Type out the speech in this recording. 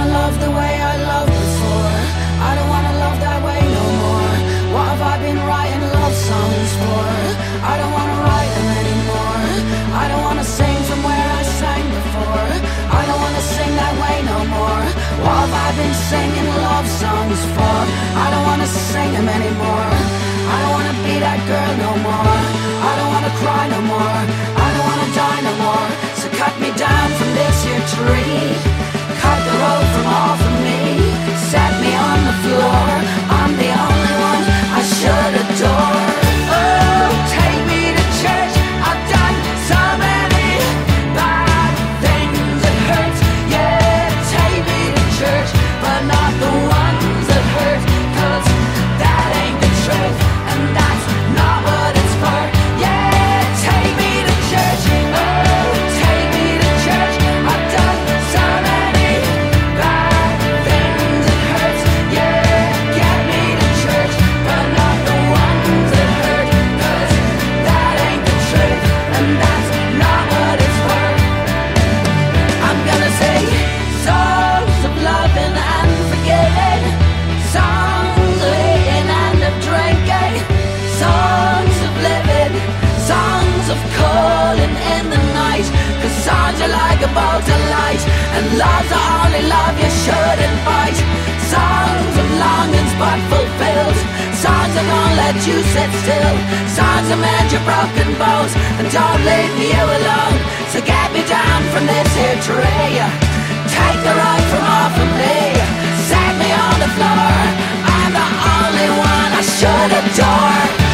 wanna love the way I loved before. I don't wanna love that way no more. What have I been writing love songs for? I don't wanna write them anymore. I don't wanna sing from where I sang before. I don't wanna sing that way no more. What have I been singing love songs for? I don't wanna sing them anymore. I don't wanna be that girl no more. I don't wanna cry no more. I don't wanna die no more. So cut me down from this here tree. Cut the road from off of me. Set me on the floor. I'm the only one I should adore. Oh, take me to church. I've done so many bad things that hurt. Yeah, take me to church, but not the ones that hurt. 'Cause that ain't the truth, and that's not what it's for. Yeah, take me to church. Oh, take me to church. I've done so many bad things that hurt. Yeah, get me to church, but not the ones that hurt. 'Cause that ain't the truth, and that's not what it's for. I'm gonna sing songs of loving and forgiving, songs of eating and of drinking, songs of living, songs of calling in the night. 'Cause songs are like a bolt of light, and love's the only love you should invite. Songs of longings but fulfilled, songs that won't let you sit still, songs that mend your broken bones and don't leave you alone. So get me down from this here tree. Take the road from off of me. Set me on the floor. I'm the only one I should adore.